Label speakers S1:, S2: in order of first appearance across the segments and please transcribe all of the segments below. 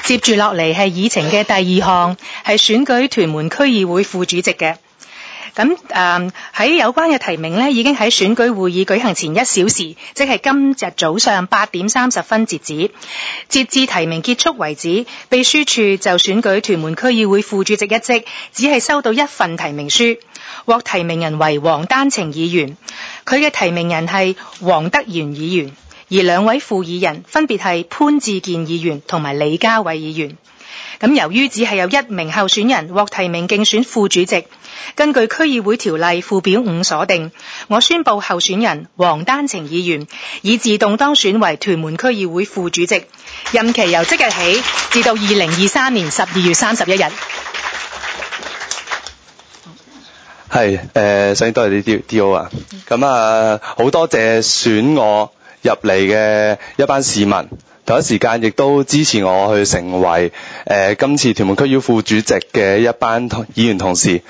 S1: 接住落嚟係議程嘅第二項，係選舉屯門區議會副主席嘅。咁喺有關嘅提名呢，已經喺選舉會議舉行前1小時，即係今日早上8點30分截止。截至提名結束為止，秘書處就選舉屯門區議會副主席一職，只係收到1份提名書，獲提名人為黃丹晴議員，佢嘅提名人係黃德元議員，而2位副議人分別係潘志健議員同埋李家偉議員。咁由於只係有1名候選人獲提名競選副主席，根據區議會條例附表5所定，我宣布候選人黃丹晴議員以自動當選為屯門區議會副主席，任期由即日起至到2023年12月31日。
S2: 首先多謝啲 D.O. 啊，咁好多謝選我入嚟嘅一班市民，同一時間亦都支持我去成為今次屯門區議會副主席嘅一班議員同事。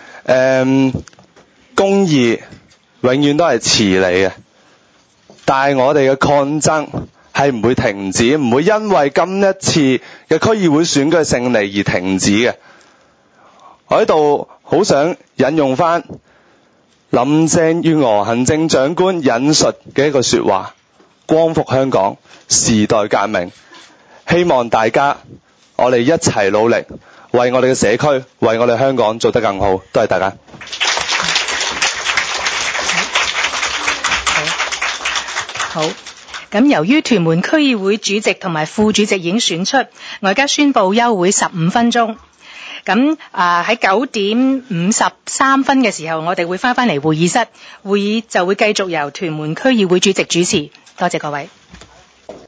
S2: 公義永遠都係遲嚟嘅，但係我哋嘅抗爭係唔會停止，唔會因為今一次嘅區議會選舉嘅勝利而停止嘅。我喺度好想引用翻林鄭月娥行政長官引述嘅一句說話：光復香港，時代革命。希望大家我哋一齊努力，為我哋嘅社區，為我哋香港做得更好。多謝大家。
S1: 好，咁由於屯門區議會主席同埋副主席已經選出，我而家宣布休會15分鐘。咁喺9點53分嘅時候，我哋會翻嚟會議室，會議就會繼續由屯門區議會主席主持。多謝各位。